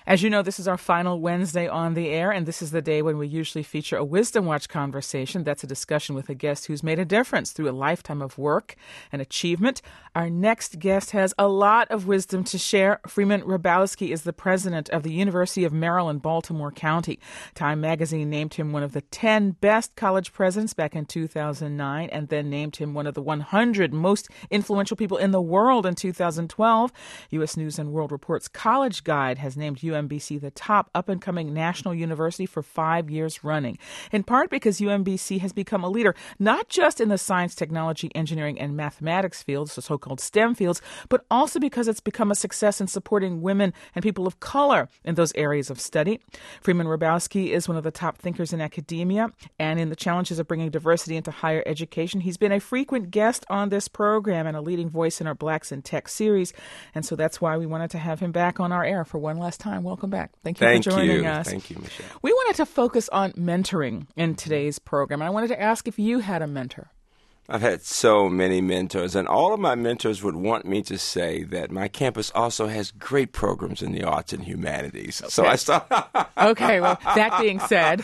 As you know, this is our final Wednesday on the air, and this is the day when we usually feature a Wisdom Watch conversation. That's a discussion with a guest who's made a difference through a lifetime of work and achievement. Our next guest has a lot of wisdom to share. Freeman Hrabowski is the president of the University of Maryland, Baltimore County. Time magazine named him one of the 10 best college presidents back in 2009, and then named him one of the 100 most influential people in the world in 2012. U.S. News and World Report's College Guide has named UMBC the top up-and-coming national university for 5 years running, in part because UMBC has become a leader not just in the science, technology, engineering, and mathematics fields, the so-called STEM fields, but also because it's become a success in supporting women and people of color in those areas of study. Freeman Hrabowski is one of the top thinkers in academia and in the challenges of bringing diversity into higher education. He's been a frequent guest on this program and a leading voice in our Blacks in Tech series, and so that's why we wanted to have him back on our air for one last time. Welcome back. Thank you for joining us. Thank you, Michelle. We wanted to focus on mentoring in today's program, and I wanted to ask if you had a mentor. I've had so many mentors, and all of my mentors would want me to say that my campus also has great programs in the arts and humanities. Okay. So I start. Okay, well, that being said,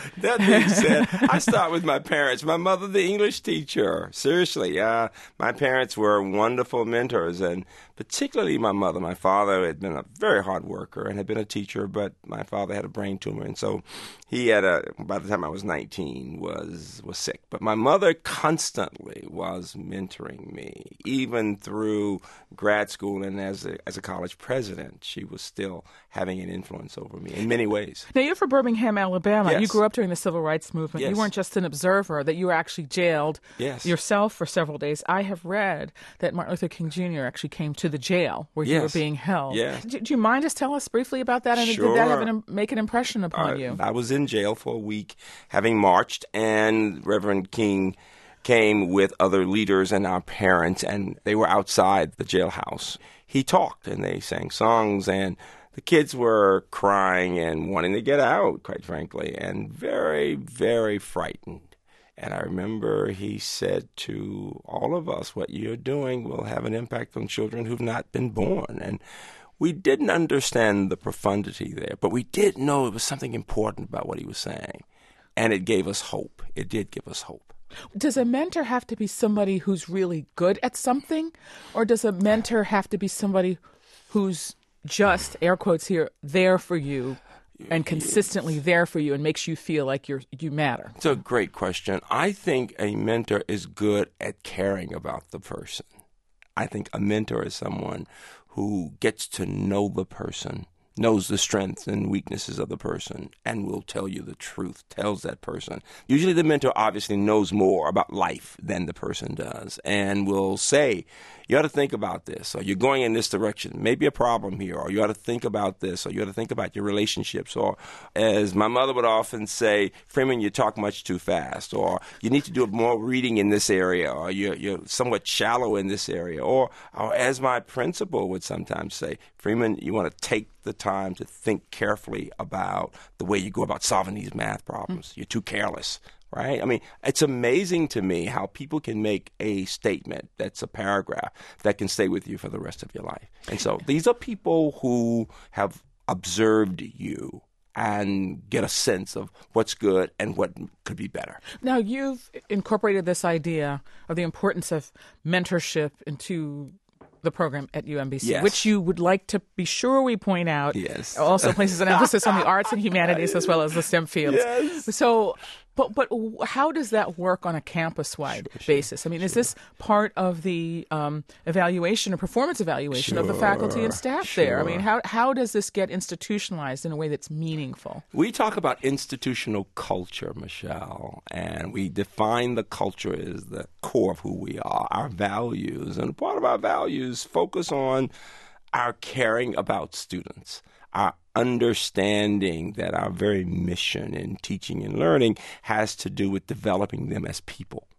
I start with my parents. My mother, the English teacher. Seriously, my parents were wonderful mentors, and particularly my mother. My father had been a very hard worker and had been a teacher, but my father had a brain tumor, and so he had by the time I was 19, was sick. But my mother constantly was mentoring me, even through grad school and as a college president. She was still having an influence over me in many ways. Now, you're from Birmingham, Alabama. Yes. You grew up during the Civil Rights Movement. Yes. You weren't just an observer, that you were actually jailed yourself for several days. I have read that Martin Luther King Jr. actually came to the jail where you were being held. Yes. Do you mind just tell us briefly about that? And Sure. did that make an impression upon you? I was in jail for a week having marched, and Reverend King came with other leaders and our parents, and they were outside the jailhouse. He talked, and they sang songs, and the kids were crying and wanting to get out, quite frankly, and very, very frightened. And I remember he said to all of us, what you're doing will have an impact on children who've not been born. And we didn't understand the profundity there, but we did know it was something important about what he was saying. And it gave us hope. It did give us hope. Does a mentor have to be somebody who's really good at something? Or does a mentor have to be somebody who's just, air quotes here, there for you and consistently there for you and makes you feel like you matter? It's a great question. I think a mentor is good at caring about the person. I think a mentor is someone who gets to know the person, knows the strengths and weaknesses of the person, and will tell you the truth, tells that person. Usually the mentor obviously knows more about life than the person does, and will say, you ought to think about this, or you're going in this direction, maybe a problem here, or you ought to think about this, or you ought to think about your relationships, or as my mother would often say, Freeman, you talk much too fast, or you need to do more reading in this area, or you're somewhat shallow in this area, or as my principal would sometimes say, Freeman, you want to take the time to think carefully about the way you go about solving these math problems. You're too careless. Right? I mean, it's amazing to me how people can make a statement that's a paragraph that can stay with you for the rest of your life. And so these are people who have observed you and get a sense of what's good and what could be better. Now, you've incorporated this idea of the importance of mentorship into the program at UMBC, yes. which you would like to be sure we point out. Yes. Also places an emphasis on the arts and humanities as well as the STEM fields. Yes. So, but how does that work on a campus-wide basis? I mean, is this part of the evaluation or performance evaluation of the faculty and staff there? I mean, how does this get institutionalized in a way that's meaningful? We talk about institutional culture, Michelle, and we define the culture as the core of who we are, our values. And part of our values focus on our caring about students, our understanding that our very mission in teaching and learning has to do with developing them as people.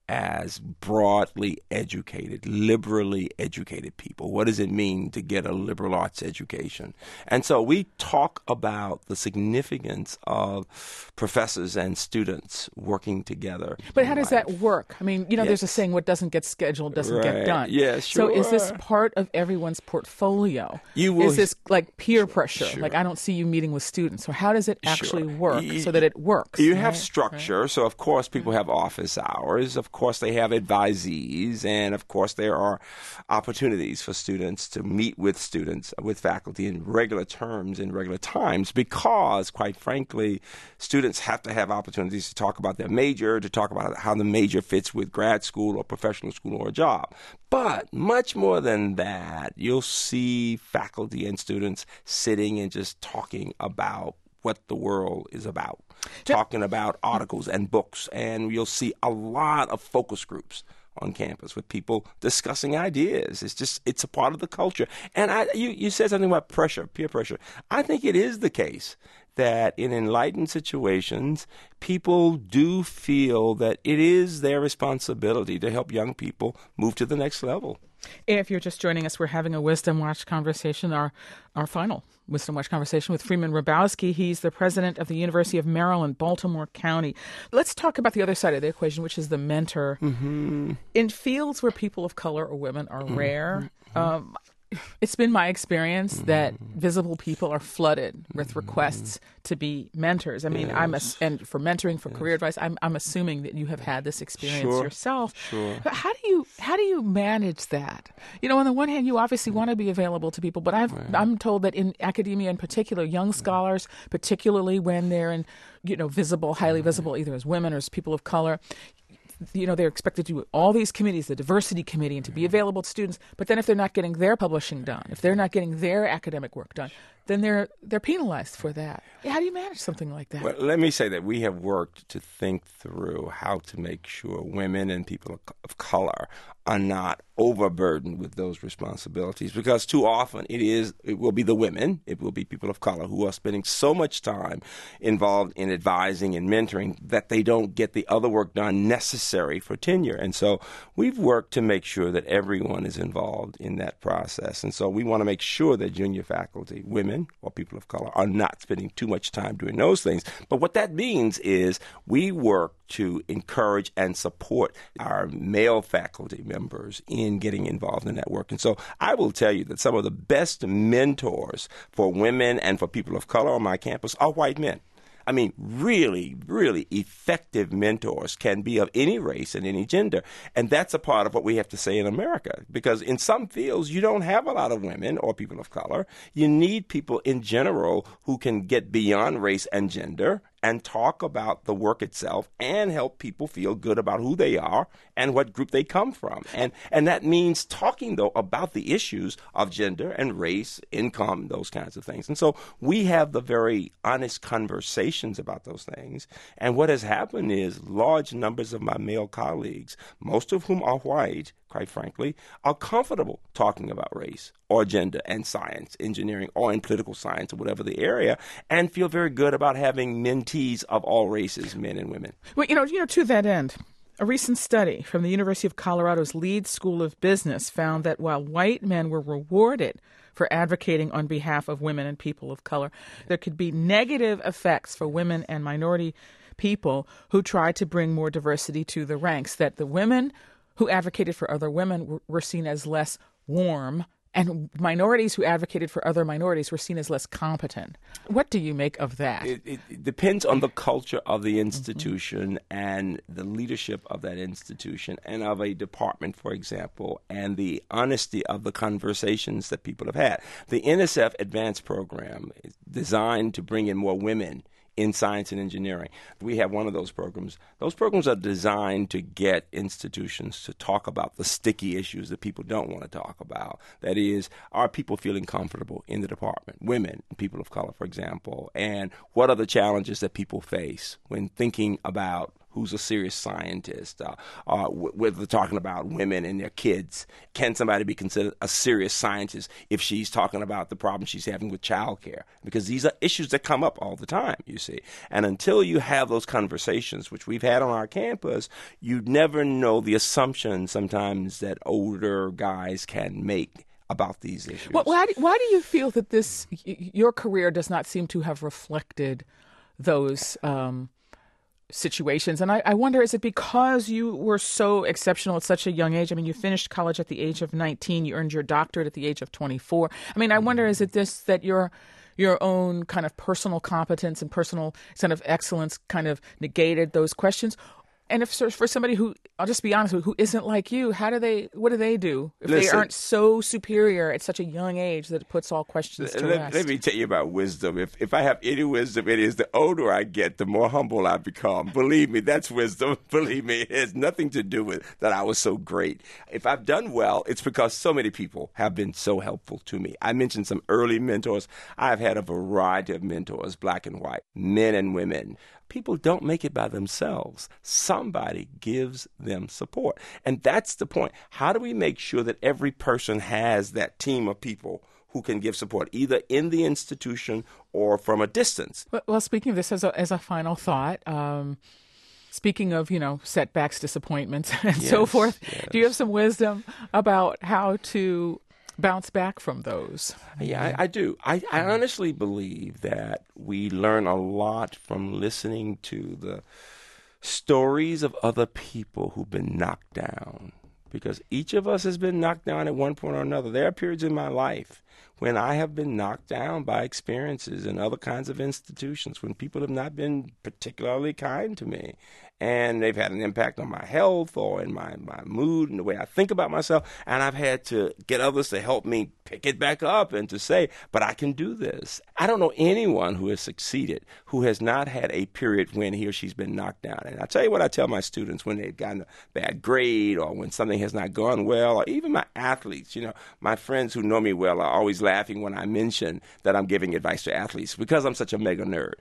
as broadly educated, liberally educated people. What does it mean to get a liberal arts education? And so we talk about the significance of professors and students working together. But how does that work? I mean, there's a saying, what doesn't get scheduled doesn't get done. Yeah, sure. So is this part of everyone's portfolio? Is this like peer pressure? Sure. Like, I don't see you meeting with students. Or how does it actually work so that it works? You have structure. Right. So, of course, people have office hours. Of course, they have advisees. And, of course, there are opportunities for students to meet with faculty in regular terms, in regular times, because, quite frankly, students have to have opportunities to talk about their major, to talk about how the major fits with grad school or professional school or a job. But much more than that, you'll see faculty and students sitting and just talking about what the world is about, talking about articles and books, and you'll see a lot of focus groups on campus with people discussing ideas. It's a part of the culture. And you said something about pressure, peer pressure. I think it is the case that in enlightened situations, people do feel that it is their responsibility to help young people move to the next level. If you're just joining us, we're having a Wisdom Watch conversation, our final Wisdom Watch conversation with Freeman Hrabowski. He's the president of the University of Maryland, Baltimore County. Let's talk about the other side of the equation, which is the mentor. Mm-hmm. In fields where people of color or women are rare, it's been my experience that visible people are flooded with requests to be mentors. I mean, and for mentoring, for career advice, I'm assuming that you have had this experience yourself. Sure. But how do you manage that? On the one hand, you obviously want to be available to people, but I'm told that in academia in particular, young scholars, particularly when they're in, visible, highly visible, either as women or as people of color, they're expected to do all these committees, the diversity committee, and to be available to students. But then if they're not getting their publishing done, if they're not getting their academic work done, then they're penalized for that. How do you manage something like that? Well, let me say that we have worked to think through how to make sure women and people of color are not overburdened with those responsibilities, because too often it will be the women, it will be people of color who are spending so much time involved in advising and mentoring that they don't get the other work done necessary for tenure. And so we've worked to make sure that everyone is involved in that process. And so we want to make sure that junior faculty, women or people of color, are not spending too much time doing those things. But what that means is we work to encourage and support our male faculty members in getting involved in that work. And so I will tell you that some of the best mentors for women and for people of color on my campus are white men. I mean, really, really effective mentors can be of any race and any gender. And that's a part of what we have to say in America, because in some fields, you don't have a lot of women or people of color. You need people in general who can get beyond race and gender and talk about the work itself and help people feel good about who they are and what group they come from. And that means talking, though, about the issues of gender and race, income, those kinds of things. And so we have the very honest conversations about those things. And what has happened is large numbers of my male colleagues, most of whom are white, quite frankly, are comfortable talking about race or gender and science, engineering, or in political science or whatever the area, and feel very good about having mentees of all races, men and women. Well, to that end, a recent study from the University of Colorado's Leeds School of Business found that while white men were rewarded for advocating on behalf of women and people of color, there could be negative effects for women and minority people who tried to bring more diversity to the ranks, that the women who advocated for other women were seen as less warm, and minorities who advocated for other minorities were seen as less competent. What do you make of that? It depends on the culture of the institution and the leadership of that institution and of a department, for example, and the honesty of the conversations that people have had. The NSF Advanced Program is designed to bring in more women in science and engineering. We have one of those programs. Those programs are designed to get institutions to talk about the sticky issues that people don't want to talk about. That is, are people feeling comfortable in the department? Women, people of color, for example. And what are the challenges that people face when thinking about who's a serious scientist, whether they're talking about women and their kids. Can somebody be considered a serious scientist if she's talking about the problem she's having with childcare? Because these are issues that come up all the time, you see. And until you have those conversations, which we've had on our campus, you never know the assumptions sometimes that older guys can make about these issues. Well, why do you feel that your career does not seem to have reflected those situations? And I wonder, is it because you were so exceptional at such a young age? I mean, you finished college at the age of 19. You earned your doctorate at the age of 24. I mean, I wonder, is it this that your own kind of personal competence and personal kind of excellence kind of negated those questions? And if for somebody who, I'll just be honest with, who isn't like you, what do they do if they aren't so superior at such a young age that it puts all questions to rest? Let me tell you about wisdom. If I have any wisdom, it is the older I get, the more humble I become. Believe me, that's wisdom. Believe me, it has nothing to do with that I was so great. If I've done well, it's because so many people have been so helpful to me. I mentioned some early mentors. I've had a variety of mentors, black and white, men and women. People don't make it by themselves. Somebody gives them support. And that's the point. How do we make sure that every person has that team of people who can give support, either in the institution or from a distance? Well, speaking of this as a final thought, speaking of, setbacks, disappointments, and so forth, do you have some wisdom about how to bounce back from those? Yeah, I do. I honestly believe that we learn a lot from listening to the stories of other people who've been knocked down, because each of us has been knocked down at one point or another. There are periods in my life when I have been knocked down by experiences in other kinds of institutions, when people have not been particularly kind to me, and they've had an impact on my health or in my mood and the way I think about myself, and I've had to get others to help me pick it back up and to say, but I can do this. I don't know anyone who has succeeded who has not had a period when he or she's been knocked down. And I'll tell you what I tell my students when they've gotten a bad grade or when something has not gone well, or even my athletes. My friends who know me well are always laughing when I mention that I'm giving advice to athletes because I'm such a mega nerd.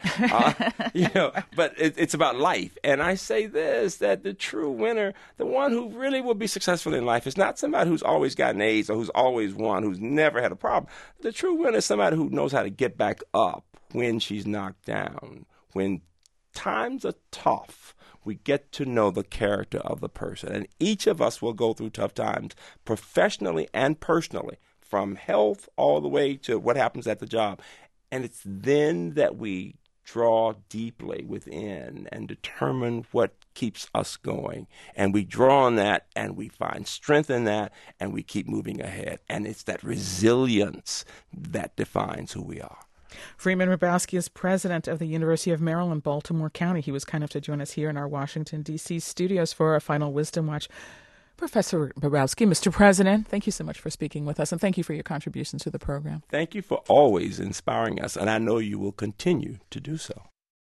But it's about life. And I say this, that the true winner, the one who really will be successful in life, is not somebody who's always gotten A's or who's always won, who's never had a problem. The true winner is somebody who knows how to get back up when she's knocked down. When times are tough, we get to know the character of the person. And each of us will go through tough times, professionally and personally, from health all the way to what happens at the job. And it's then that we draw deeply within and determine what keeps us going. And we draw on that and we find strength in that and we keep moving ahead. And it's that resilience that defines who we are. Freeman Hrabowski is president of the University of Maryland, Baltimore County. He was kind enough to join us here in our Washington, D.C. studios for our final Wisdom Watch. Professor Hrabowski, Mr. President, thank you so much for speaking with us, and thank you for your contributions to the program. Thank you for always inspiring us, and I know you will continue to do so.